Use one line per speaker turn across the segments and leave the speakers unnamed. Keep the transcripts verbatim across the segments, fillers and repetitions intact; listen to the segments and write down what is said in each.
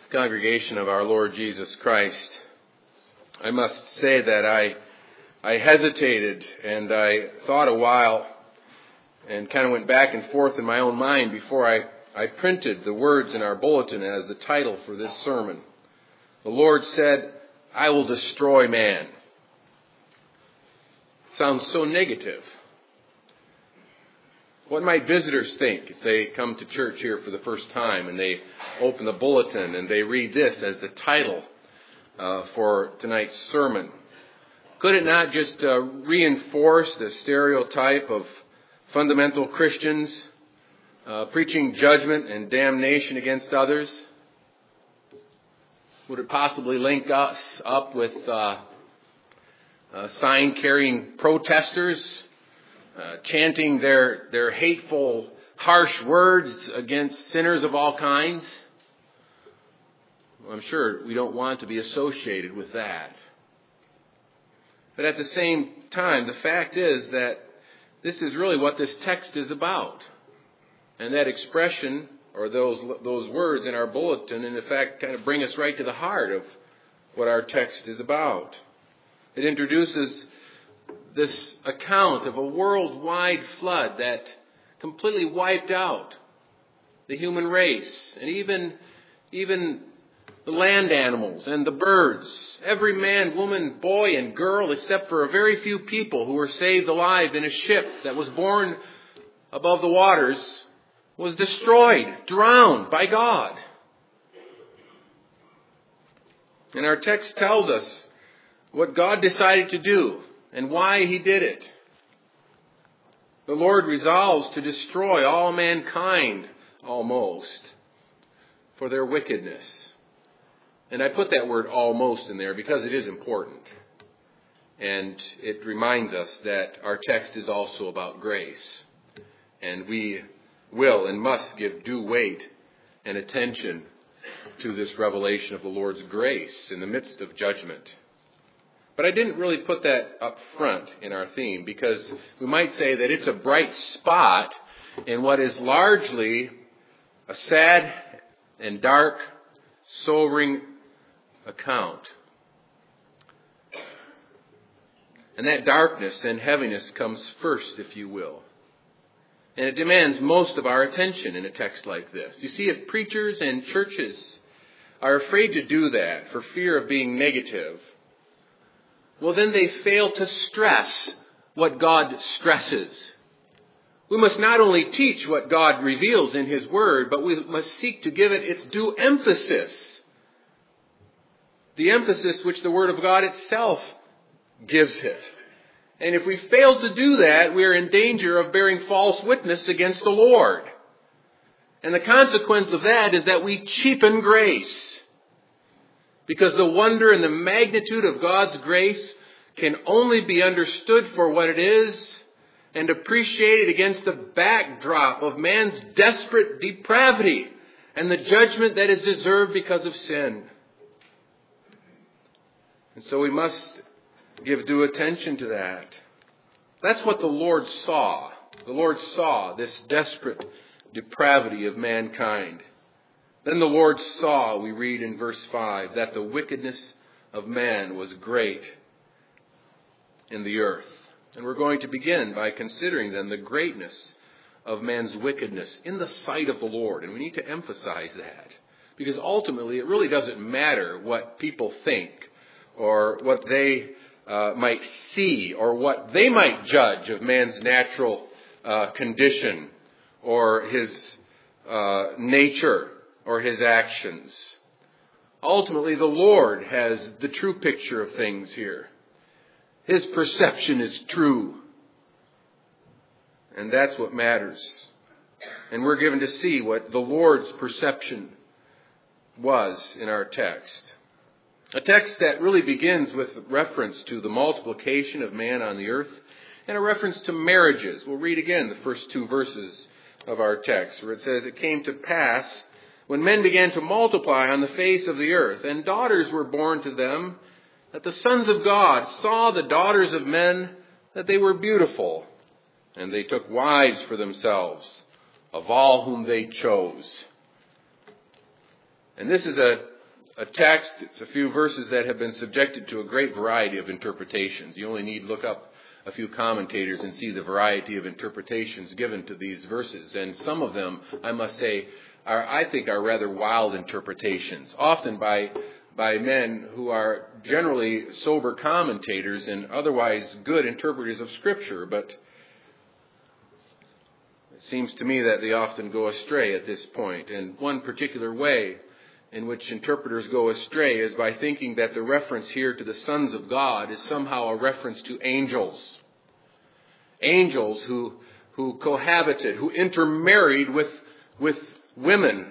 Congregation of our Lord Jesus Christ, I must say that I I hesitated and I thought a while and kind of went back and forth in my own mind before I, I printed the words in our bulletin as the title for this sermon. The Lord said, "I will destroy man." Sounds so negative. What might visitors think if they come to church here for the first time and they open the bulletin and they read this as the title uh, for tonight's sermon? Could it not just uh, reinforce the stereotype of fundamental Christians uh, preaching judgment and damnation against others? Would it possibly link us up with uh, uh, sign-carrying protesters Uh, chanting their, their hateful, harsh words against sinners of all kinds? Well, I'm sure we don't want to be associated with that. But at the same time, the fact is that this is really what this text is about. And that expression, or those, those words in our bulletin, in fact, kind of bring us right to the heart of what our text is about. It introduces this account of a worldwide flood that completely wiped out the human race and even, even the land animals and the birds. Every man, woman, boy, and girl, except for a very few people who were saved alive in a ship that was borne above the waters, was destroyed, drowned by God. And our text tells us what God decided to do and why he did it. The Lord resolves to destroy all mankind, almost, for their wickedness. And I put that word almost in there because it is important. And it reminds us that our text is also about grace. And we will and must give due weight and attention to this revelation of the Lord's grace in the midst of judgment. But I didn't really put that up front in our theme because we might say that it's a bright spot in what is largely a sad and dark, sobering account. And that darkness and heaviness comes first, if you will. And it demands most of our attention in a text like this. You see, if preachers and churches are afraid to do that for fear of being negative, well, then they fail to stress what God stresses. We must not only teach what God reveals in his word, but we must seek to give it its due emphasis. The emphasis which the word of God itself gives it. And if we fail to do that, we are in danger of bearing false witness against the Lord. And the consequence of that is that we cheapen grace. Because the wonder and the magnitude of God's grace can only be understood for what it is and appreciated against the backdrop of man's desperate depravity and the judgment that is deserved because of sin. And so we must give due attention to that. That's what the Lord saw. The Lord saw this desperate depravity of mankind. Then the Lord saw, we read in verse five, that the wickedness of man was great in the earth. And we're going to begin by considering then the greatness of man's wickedness in the sight of the Lord. And we need to emphasize that. Because ultimately it really doesn't matter what people think or what they uh, might see or what they might judge of man's natural uh, condition or his uh, nature or his actions. Ultimately, the Lord has the true picture of things here. His perception is true. And that's what matters. And we're given to see what the Lord's perception was in our text. A text that really begins with reference to the multiplication of man on the earth and a reference to marriages. We'll read again the first two verses of our text where it says, "It came to pass when men began to multiply on the face of the earth, and daughters were born to them, that the sons of God saw the daughters of men, that they were beautiful, and they took wives for themselves, of all whom they chose." And this is a a text, it's a few verses that have been subjected to a great variety of interpretations. You only need to look up a few commentators and see the variety of interpretations given to these verses. And some of them, I must say, are, I think, are rather wild interpretations, often by by men who are generally sober commentators and otherwise good interpreters of Scripture. But it seems to me that they often go astray at this point. And one particular way in which interpreters go astray is by thinking that the reference here to the sons of God is somehow a reference to angels. Angels who who cohabited, who intermarried with, with women.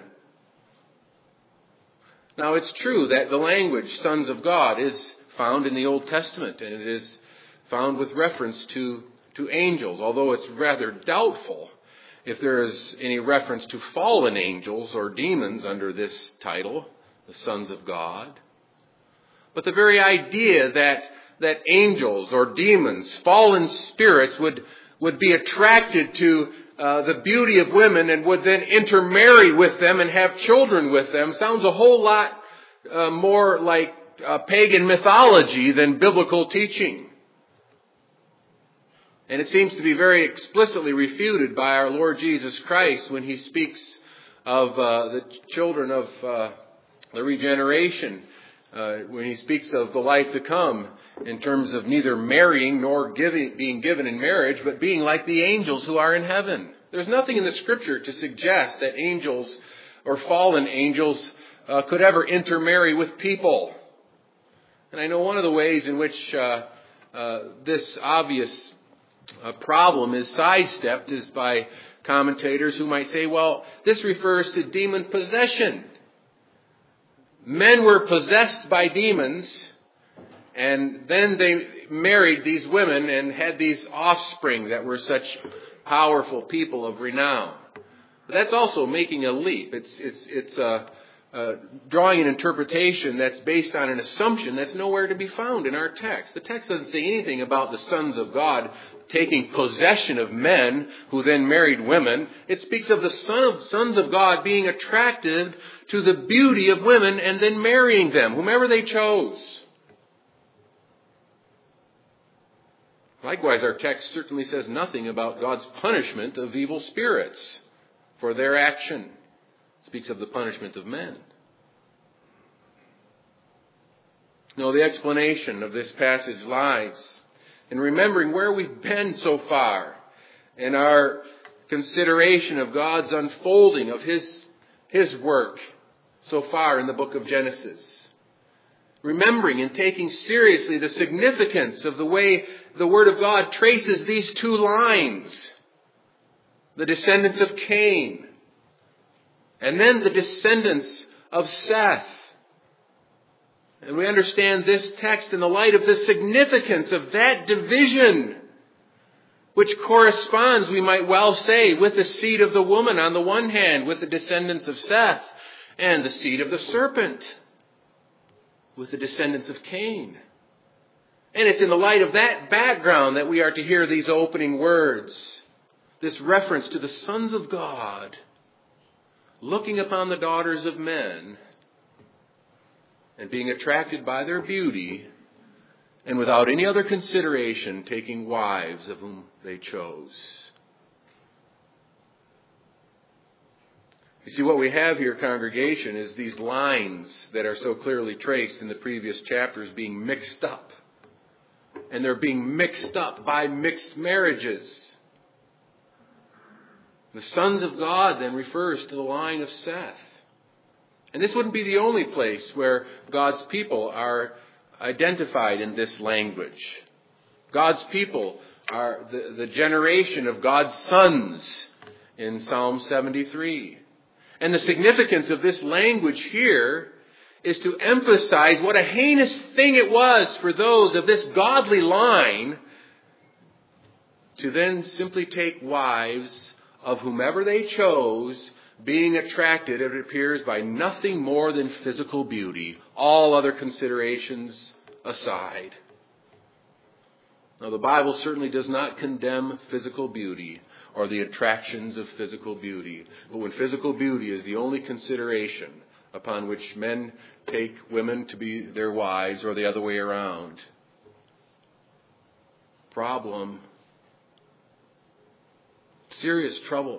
Now, it's true that the language sons of God is found in the Old Testament, and it is found with reference to, to angels, although it's rather doubtful if there is any reference to fallen angels or demons under this title, the sons of God. But the very idea that, that angels or demons, fallen spirits, would, would be attracted to uh, the beauty of women and would then intermarry with them and have children with them sounds a whole lot uh, more like uh, pagan mythology than biblical teaching. And it seems to be very explicitly refuted by our Lord Jesus Christ when he speaks of uh, the children of uh, the regeneration, uh, when he speaks of the life to come in terms of neither marrying nor giving, being given in marriage, but being like the angels who are in heaven. There's nothing in the Scripture to suggest that angels or fallen angels uh, could ever intermarry with people. And I know one of the ways in which uh, uh, this obvious A problem is sidestepped is by commentators who might say, well, this refers to demon possession. Men were possessed by demons, and then they married these women and had these offspring that were such powerful people of renown. But that's also making a leap. It's it's it's uh, uh, drawing an interpretation that's based on an assumption that's nowhere to be found in our text. The text doesn't say anything about the sons of God taking possession of men who then married women. It speaks of the son of, sons of God being attracted to the beauty of women and then marrying them, whomever they chose. Likewise, our text certainly says nothing about God's punishment of evil spirits for their action. It speaks of the punishment of men. No, the explanation of this passage lies in remembering where we've been so far in our consideration of God's unfolding of His, His work so far in the book of Genesis. Remembering and taking seriously the significance of the way the Word of God traces these two lines. The descendants of Cain, and then the descendants of Seth. And we understand this text in the light of the significance of that division, which corresponds, we might well say, with the seed of the woman on the one hand, with the descendants of Seth, and the seed of the serpent, with the descendants of Cain. And it's in the light of that background that we are to hear these opening words, this reference to the sons of God, looking upon the daughters of men, and being attracted by their beauty, and without any other consideration, taking wives of whom they chose. You see, what we have here, congregation, is these lines that are so clearly traced in the previous chapters being mixed up. And they're being mixed up by mixed marriages. The sons of God then refers to the line of Seth. And this wouldn't be the only place where God's people are identified in this language. God's people are the, the generation of God's sons in Psalm seventy-three. And the significance of this language here is to emphasize what a heinous thing it was for those of this godly line to then simply take wives of whomever they chose, being attracted, it appears, by nothing more than physical beauty, all other considerations aside. Now, the Bible certainly does not condemn physical beauty or the attractions of physical beauty. But when physical beauty is the only consideration, upon which men take women to be their wives or the other way around. Problem. Serious trouble.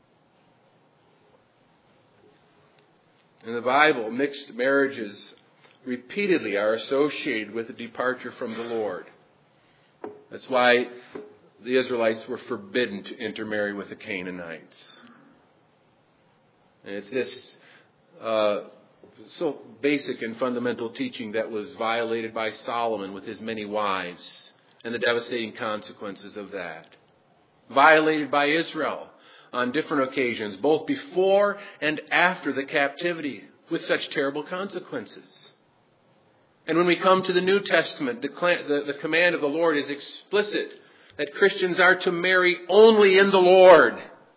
In the Bible, mixed marriages repeatedly are associated with a departure from the Lord. That's why the Israelites were forbidden to intermarry with the Canaanites. And it's this uh, so basic and fundamental teaching that was violated by Solomon with his many wives and the devastating consequences of that. Violated by Israel on different occasions, both before and after the captivity, with such terrible consequences. And when we come to the New Testament, the, the, the command of the Lord is explicit that Christians are to marry only in the Lord.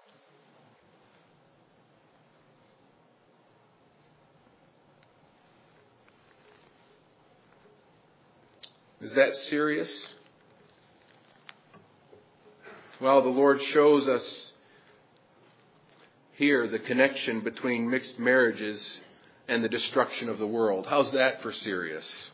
Is that serious? Well, the Lord shows us here the connection between mixed marriages and the destruction of the world. How's that for serious?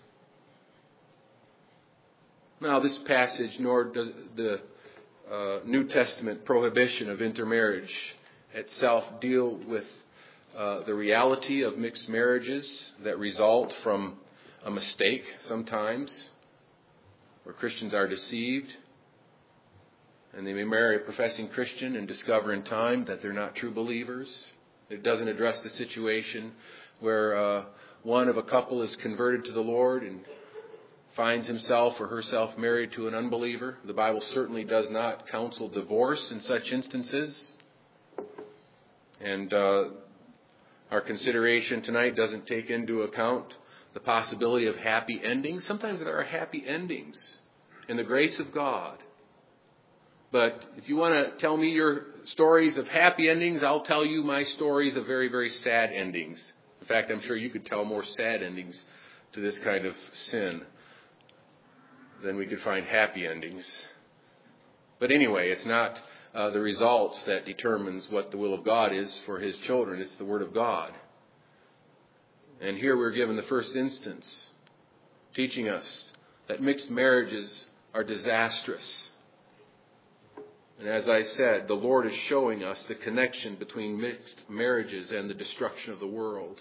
Now, this passage, nor does the uh, New Testament prohibition of intermarriage itself deal with uh, the reality of mixed marriages that result from a mistake sometimes, where Christians are deceived. And they may marry a professing Christian and discover in time that they're not true believers. It doesn't address the situation where uh, one of a couple is converted to the Lord and finds himself or herself married to an unbeliever. The Bible certainly does not counsel divorce in such instances. And uh, our consideration tonight doesn't take into account the possibility of happy endings. Sometimes there are happy endings in the grace of God. But if you want to tell me your stories of happy endings, I'll tell you my stories of very, very sad endings. In fact, I'm sure you could tell more sad endings to this kind of sin than we could find happy endings. But anyway, it's not uh, the results that determines what the will of God is for His children. It's the Word of God. And here we're given the first instance, teaching us that mixed marriages are disastrous. And as I said, the Lord is showing us the connection between mixed marriages and the destruction of the world.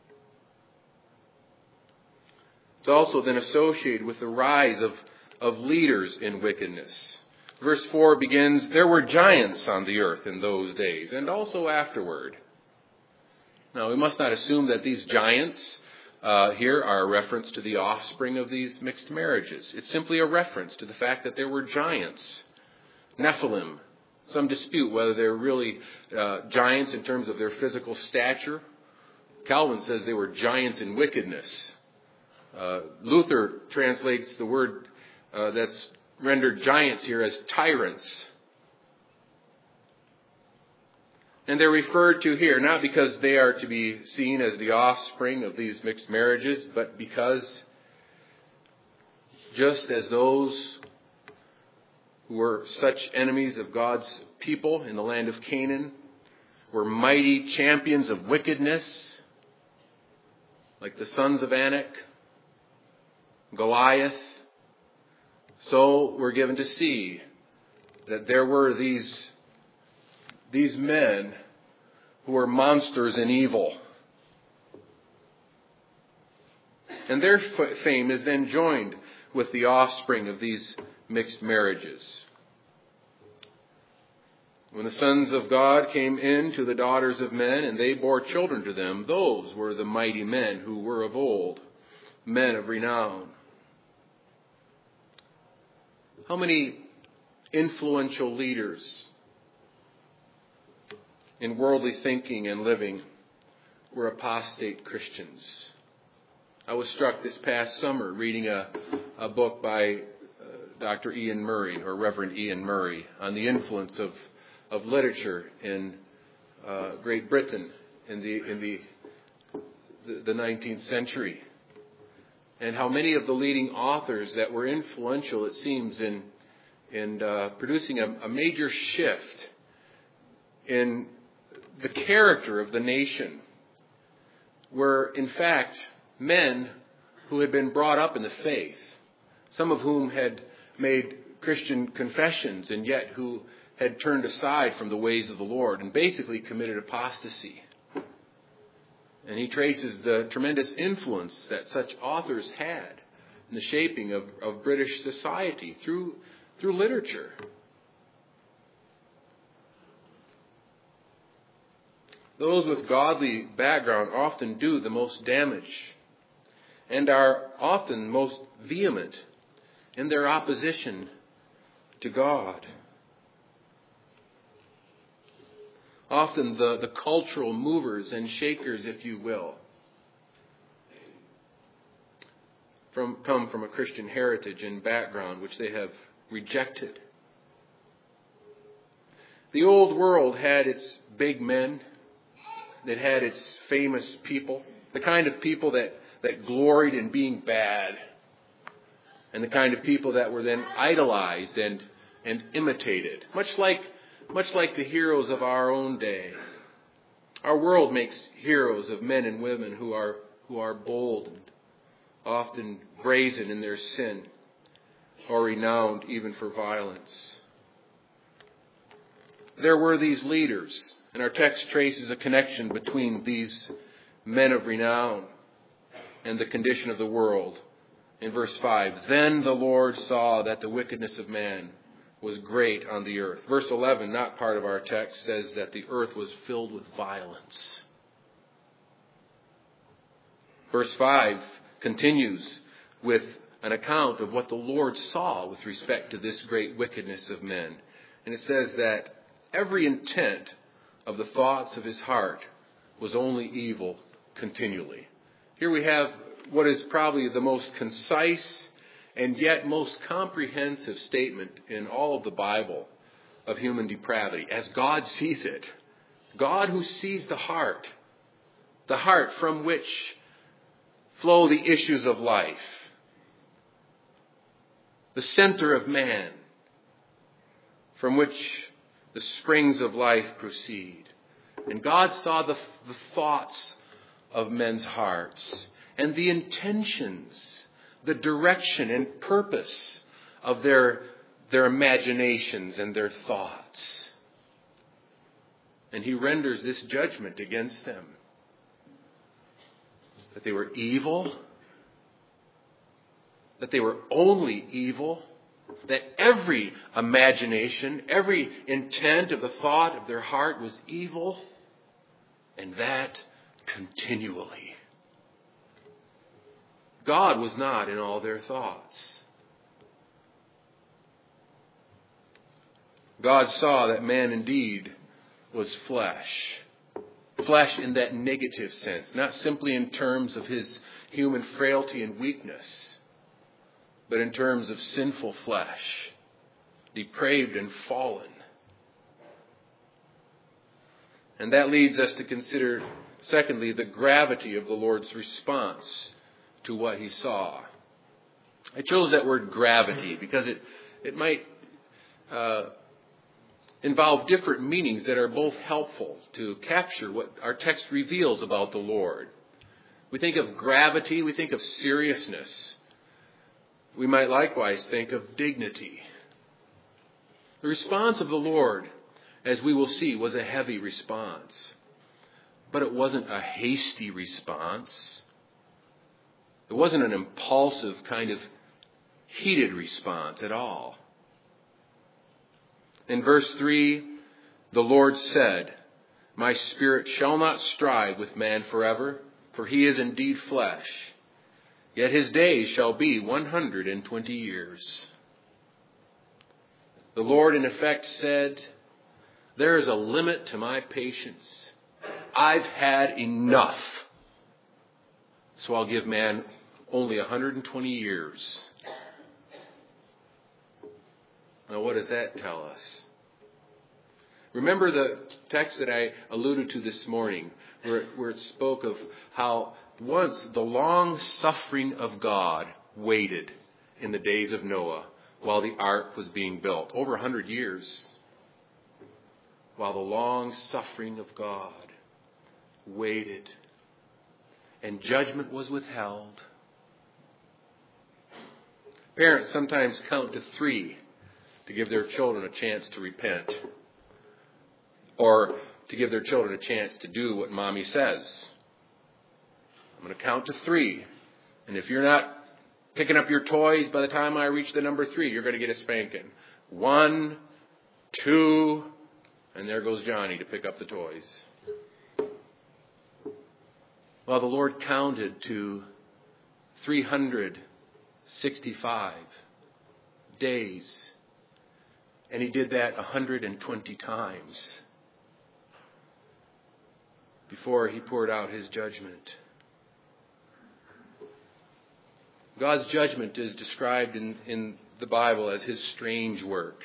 It's also then associated with the rise of, of leaders in wickedness. Verse four begins, there were giants on the earth in those days, and also afterward. Now, we must not assume that these giants uh, here are a reference to the offspring of these mixed marriages. It's simply a reference to the fact that there were giants. Nephilim. Some dispute whether they're really uh, giants in terms of their physical stature. Calvin says they were giants in wickedness. Uh, Luther translates the word uh, that's rendered giants here as tyrants. And they're referred to here not because they are to be seen as the offspring of these mixed marriages, but because just as those who were such enemies of God's people in the land of Canaan were mighty champions of wickedness, like the sons of Anak, Goliath, so we're given to see that there were these, these men who were monsters in evil. And their fame is then joined with the offspring of these mixed marriages. When the sons of God came in to the daughters of men, and they bore children to them, those were the mighty men who were of old, men of renown. How many influential leaders in worldly thinking and living were apostate Christians? I was struck this past summer reading a, a book by Doctor Ian Murray, or Reverend Ian Murray, on the influence of, of literature in uh, Great Britain in the in the, the the nineteenth century, and how many of the leading authors that were influential, it seems, in in uh, producing a, a major shift in the character of the nation were, in fact, men who had been brought up in the faith, some of whom had made Christian confessions and yet who had turned aside from the ways of the Lord and basically committed apostasy. And he traces the tremendous influence that such authors had in the shaping of, of British society through, through literature. Those with godly background often do the most damage and are often most vehement in their opposition to God. Often the, the cultural movers and shakers, if you will, from, come from a Christian heritage and background which they have rejected. The old world had its big men. It had its famous people, the kind of people that, that gloried in being bad, and the kind of people that were then idolized and, and imitated, much like Much like the heroes of our own day. Our world makes heroes of men and women who are who are bold and often brazen in their sin, or renowned even for violence. There were these leaders, and our text traces a connection between these men of renown and the condition of the world. In verse five, then the Lord saw that the wickedness of man was great on the earth. Verse eleven, not part of our text, says that the earth was filled with violence. Verse five continues with an account of what the Lord saw with respect to this great wickedness of men. And it says that every intent of the thoughts of his heart was only evil continually. Here we have what is probably the most concise and yet most comprehensive statement in all of the Bible of human depravity, as God sees it. God who sees the heart, the heart from which flow the issues of life, the center of man, from which the springs of life proceed. And God saw the, the thoughts of men's hearts and the intentions, the direction and purpose of their, their imaginations and their thoughts. And he renders this judgment against them. That they were evil. That they were only evil. That every imagination, every intent of the thought of their heart was evil. And that continually. God was not in all their thoughts. God saw that man indeed was flesh. Flesh in that negative sense, not simply in terms of his human frailty and weakness, but in terms of sinful flesh, depraved and fallen. And that leads us to consider, secondly, the gravity of the Lord's response to what he saw. I chose that word gravity because it, it might uh, involve different meanings that are both helpful to capture what our text reveals about the Lord. We think of gravity, we think of seriousness. We might likewise think of dignity. The response of the Lord, as we will see, was a heavy response. But it wasn't a hasty response. It wasn't an impulsive kind of heated response at all. In verse three, the Lord said, my spirit shall not strive with man forever, for he is indeed flesh. Yet his days shall be one hundred and twenty years. The Lord in effect said, there is a limit to my patience. I've had enough. So I'll give man only one hundred twenty years. Now what does that tell us? Remember the text that I alluded to this morning, where, where it spoke of how once the long suffering of God waited in the days of Noah while the ark was being built. Over one hundred years. While the long suffering of God waited. and judgment was withheld. Parents sometimes count to three to give their children a chance to repent, or to give their children a chance to do what mommy says. I'm going to count to three, and if you're not picking up your toys by the time I reach the number three, you're going to get a spanking. One, two, and there goes Johnny to pick up the toys. Well, the Lord counted to three hundred sixty-five days, and he did that one hundred twenty times before he poured out his judgment. God's judgment is described in, in the Bible as his strange work,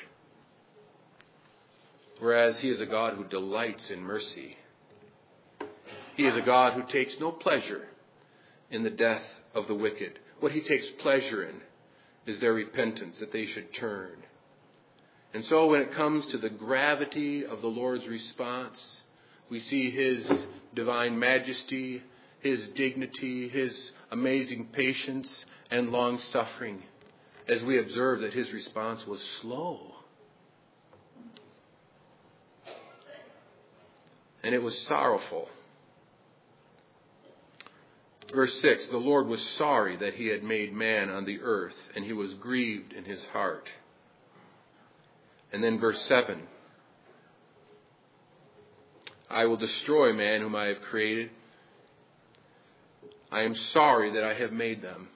whereas he is a God who delights in mercy. He is a God who takes no pleasure in the death of the wicked. What he takes pleasure in is their repentance, that they should turn. And so when it comes to the gravity of the Lord's response, we see his divine majesty, his dignity, his amazing patience and long-suffering, as we observe that his response was slow. And it was sorrowful. Verse six, the Lord was sorry that he had made man on the earth, and he was grieved in his heart. And then verse seven, I will destroy man whom I have created. I am sorry that I have made them.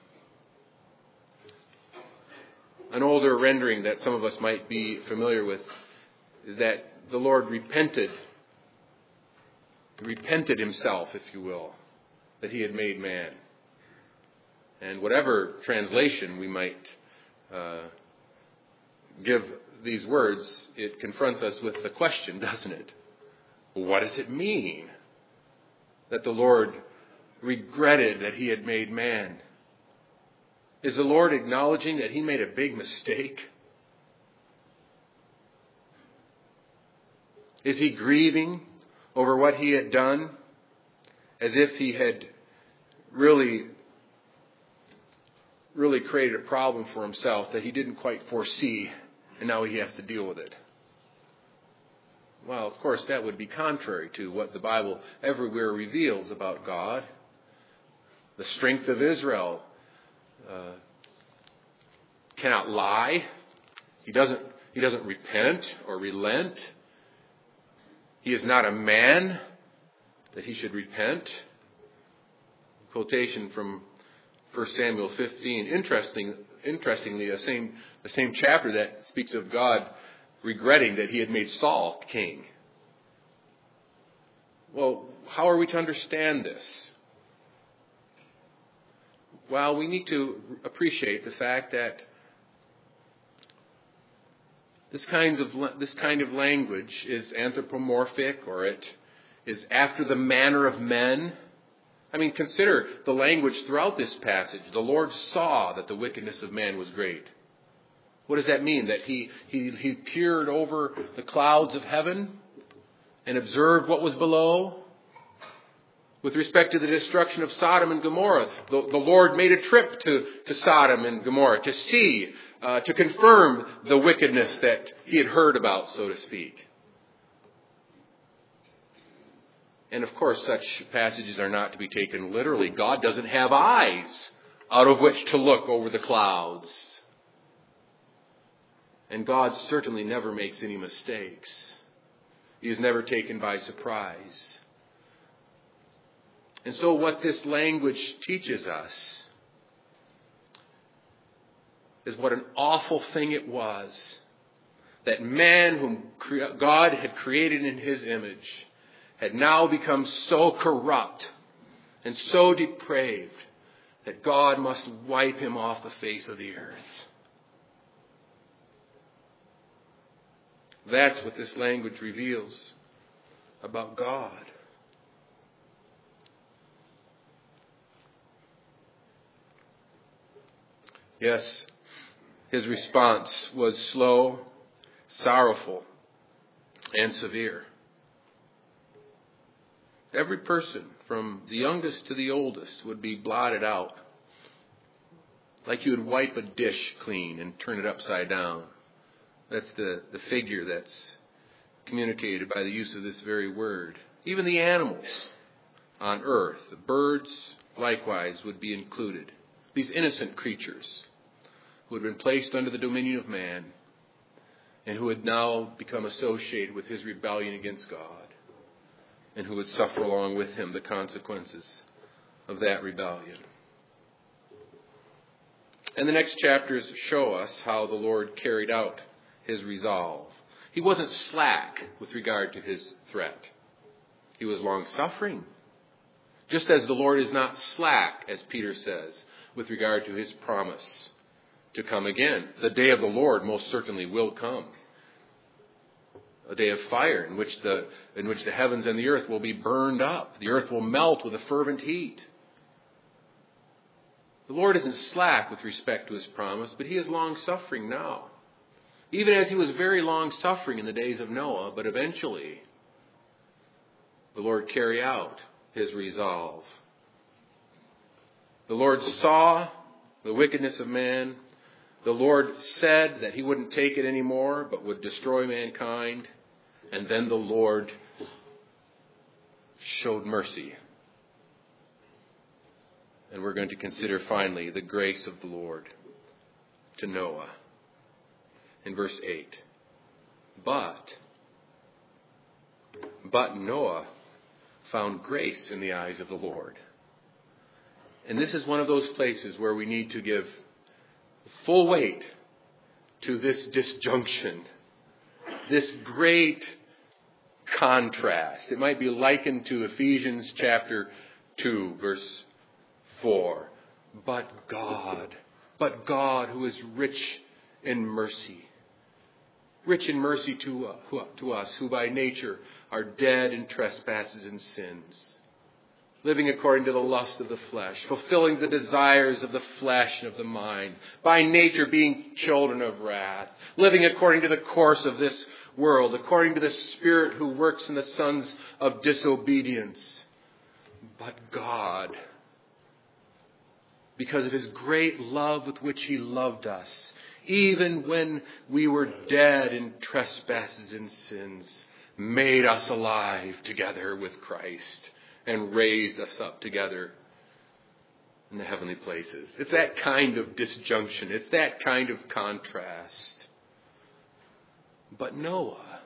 An older rendering that some of us might be familiar with is that the Lord repented, repented himself, if you will, that he had made man. And whatever translation we might uh, give these words, it confronts us with the question, doesn't it? What does it mean that the Lord regretted that he had made man? Is the Lord acknowledging that he made a big mistake? Is he grieving over what he had done, as if he had really, really created a problem for himself that he didn't quite foresee, and now he has to deal with it? Well, of course, that would be contrary to what the Bible everywhere reveals about God. The strength of Israel uh, cannot lie. He doesn't, he doesn't repent or relent. He is not a man that he should repent. Quotation from First Samuel fifteen. Interesting, interestingly, the same, the same chapter that speaks of God regretting that he had made Saul king. Well, how are we to understand this? Well, we need to appreciate the fact that this kind of this kind of language is anthropomorphic, or it is after the manner of men. I mean, consider the language throughout this passage. The Lord saw that the wickedness of man was great. What does that mean? That he, he, he peered over the clouds of heaven and observed what was below? With respect to the destruction of Sodom and Gomorrah, the, the Lord made a trip to, to Sodom and Gomorrah to see, uh, to confirm the wickedness that he had heard about, so to speak. And of course, such passages are not to be taken literally. God doesn't have eyes out of which to look over the clouds. And God certainly never makes any mistakes. He is never taken by surprise. And so what this language teaches us is what an awful thing it was that man whom God had created in his image had now become so corrupt and so depraved that God must wipe him off the face of the earth. That's what this language reveals about God. Yes, his response was slow, sorrowful, and severe. Every person from the youngest to the oldest, would be blotted out. Like you would wipe a dish clean and turn it upside down. That's the, the figure that's communicated by the use of this very word. Even the animals on earth, the birds likewise would be included. These innocent creatures who had been placed under the dominion of man and who had now become associated with his rebellion against God and who would suffer along with him the consequences of that rebellion. And the next chapters show us how the Lord carried out his resolve. He wasn't slack with regard to his threat. He was long-suffering. Just as the Lord is not slack, as Peter says, with regard to his promise to come again. The day of the Lord most certainly will come. A day of fire in which the, in which the heavens and the earth will be burned up. The earth will melt with a fervent heat. The Lord isn't slack with respect to his promise, but he is long-suffering now. Even as he was very long-suffering in the days of Noah, but eventually the Lord carried out his resolve. The Lord saw the wickedness of man. The Lord said that he wouldn't take it anymore, but would destroy mankind. And then the Lord showed mercy. And we're going to consider finally the grace of the Lord to Noah. In verse eight. But, but Noah found grace in the eyes of the Lord. And this is one of those places where we need to give full weight to this disjunction, this great contrast. It might be likened to Ephesians chapter two, verse four. But God, but God who is rich in mercy, rich in mercy to, uh, to us who by nature are dead in trespasses and sins, living according to the lust of the flesh, fulfilling the desires of the flesh and of the mind, by nature being children of wrath, living according to the course of this world, according to the Spirit who works in the sons of disobedience. But God, because of his great love with which he loved us, even when we were dead in trespasses and sins, made us alive together with Christ and raised us up together in the heavenly places. It's that kind of disjunction. It's that kind of contrast. But Noah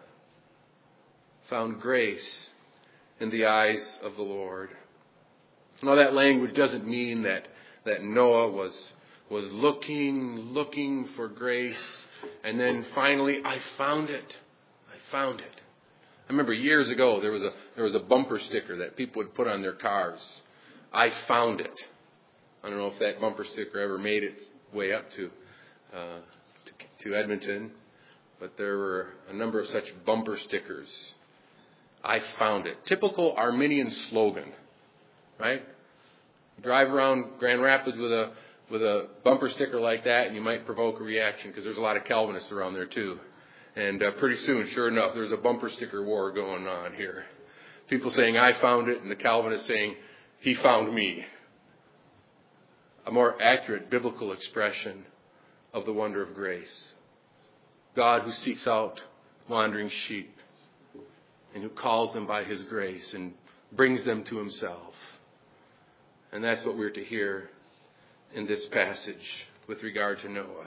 found grace in the eyes of the Lord. Now that language doesn't mean that, that Noah was, was looking, looking for grace, and then finally, I found it. I found it. I remember years ago there was a there was a bumper sticker that people would put on their cars. I found it. I don't know if that bumper sticker ever made its way up to uh, to, to Edmonton, but there were a number of such bumper stickers. I found it. Typical Arminian slogan, right? You drive around Grand Rapids with a with a bumper sticker like that, and you might provoke a reaction because there's a lot of Calvinists around there too. And uh, pretty soon, sure enough, there's a bumper sticker war going on here. People saying, I found it, and the Calvinists saying, he found me. A more accurate biblical expression of the wonder of grace. God who seeks out wandering sheep and who calls them by his grace and brings them to himself. And that's what we're to hear in this passage with regard to Noah.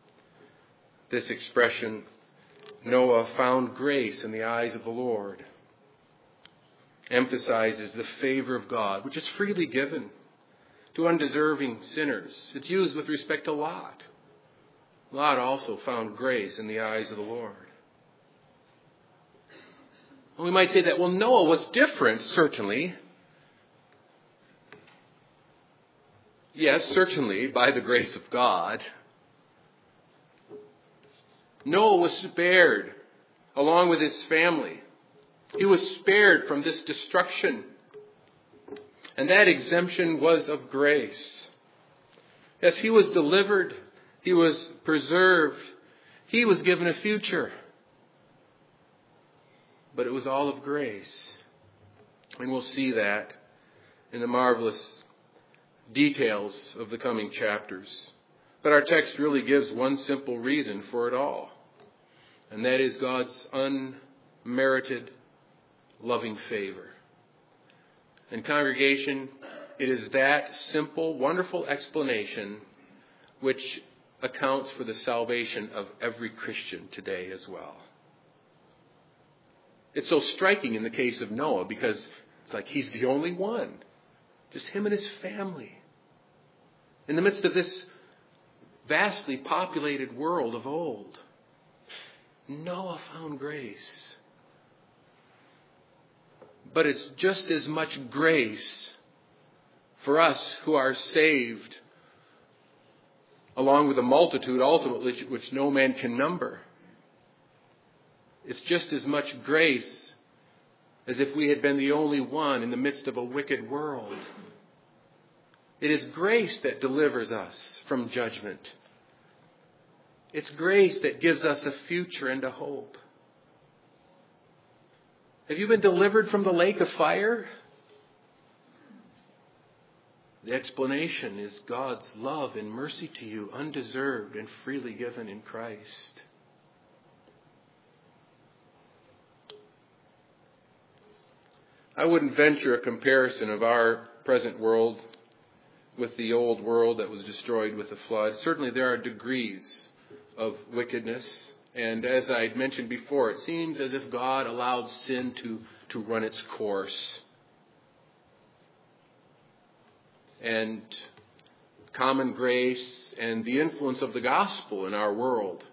This expression, Noah found grace in the eyes of the Lord, emphasizes the favor of God, which is freely given to undeserving sinners. It's used with respect to Lot. Lot also found grace in the eyes of the Lord. And we might say that, well, Noah was different, certainly. Yes, certainly, by the grace of God. Noah was spared along with his family. He was spared from this destruction. And that exemption was of grace. Yes, he was delivered. He was preserved. He was given a future. But it was all of grace. And we'll see that in the marvelous details of the coming chapters. But our text really gives one simple reason for it all, and that is God's unmerited loving favor. And congregation, it is that simple, wonderful explanation which accounts for the salvation of every Christian today as well. It's so striking in the case of Noah because it's like he's the only one. Just him and his family. In the midst of this vastly populated world of old, Noah found grace. But it's just as much grace for us who are saved, along with a multitude ultimately which no man can number. It's just as much grace as if we had been the only one in the midst of a wicked world. It is grace that delivers us from judgment. It's grace that gives us a future and a hope. Have you been delivered from the lake of fire? The explanation is God's love and mercy to you, undeserved and freely given in Christ. I wouldn't venture a comparison of our present world with the old world that was destroyed with the flood. Certainly there are degrees of wickedness. And as I mentioned before, it seems as if God allowed sin to, to run its course. And common grace and the influence of the gospel in our world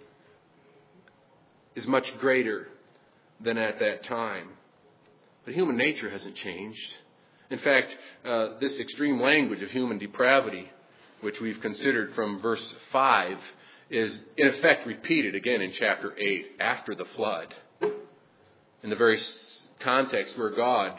is much greater than at that time. But human nature hasn't changed. In fact, uh, this extreme language of human depravity, which we've considered from verse five, is in effect repeated again in chapter eight after the flood. In the very context where God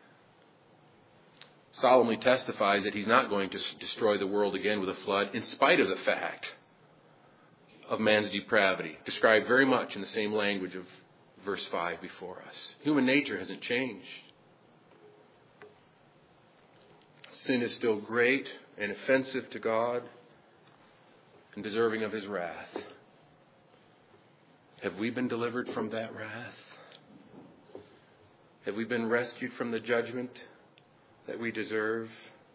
solemnly testifies that he's not going to destroy the world again with a flood in spite of the fact of man's depravity, described very much in the same language of verse five before us. Human nature hasn't changed. Sin is still great and offensive to God and deserving of his wrath. Have we been delivered from that wrath? Have we been rescued from the judgment that we deserve?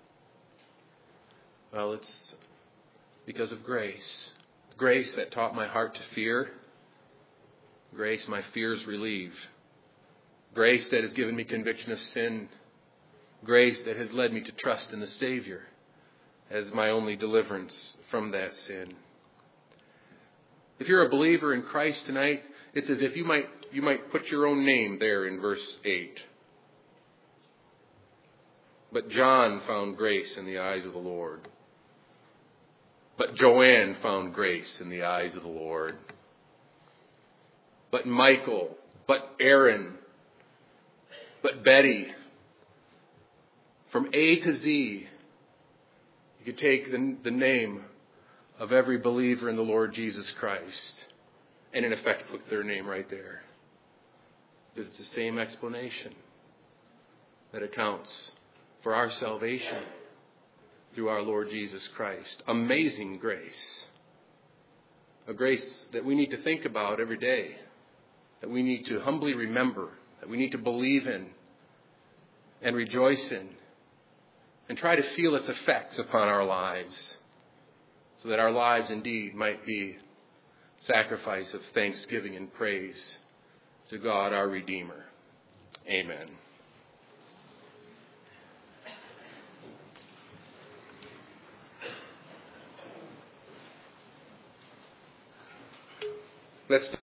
Well, it's because of grace. Grace that taught my heart to fear. Grace my fears relieve. Grace that has given me conviction of sin. Grace that has led me to trust in the Savior as my only deliverance from that sin. If you're a believer in Christ tonight, it's as if you might you might put your own name there in verse eight. But John found grace in the eyes of the Lord. But Joanne found grace in the eyes of the Lord. But Michael, but Aaron, but Betty. From A to Z, you could take the, the name of every believer in the Lord Jesus Christ and in effect put their name right there. Because it's the same explanation that accounts for our salvation through our Lord Jesus Christ. Amazing grace. A grace that we need to think about every day, that we need to humbly remember, that we need to believe in and rejoice in, and try to feel its effects upon our lives, so that our lives indeed might be sacrifice of thanksgiving and praise to God our Redeemer. Amen. Let's